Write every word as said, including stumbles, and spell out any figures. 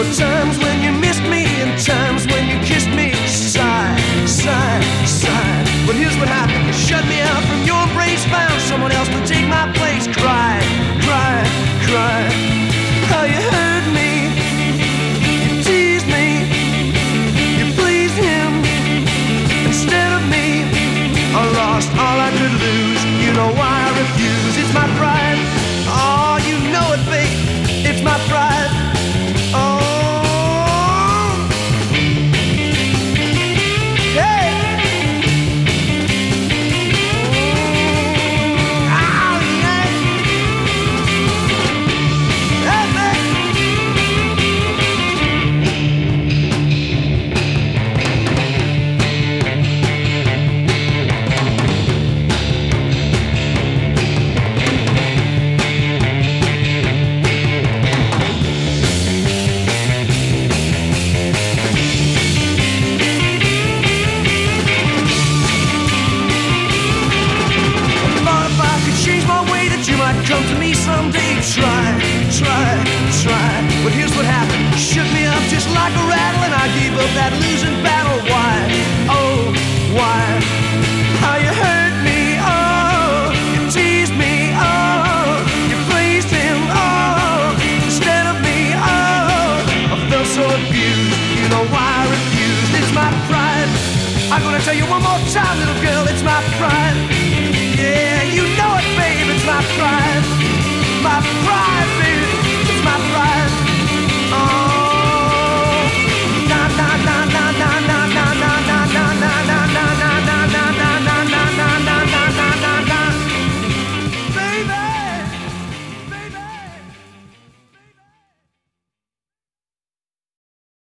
were times when you missed me and times when you kissed me. Sigh, sigh, sigh. But here's what happened. You shut me out from your embrace, found someone else to take my place. Cry, cry, cry. How you hurt me, you teased me, you pleased him instead of me. I lost all I could lose. You know why I refuse. It's my pride. Oh, you know it, babe. It's my pride. Oh. Come to me someday, try, try, try. But here's what happened. You shook me up just like a rattle, and I gave up that losing battle.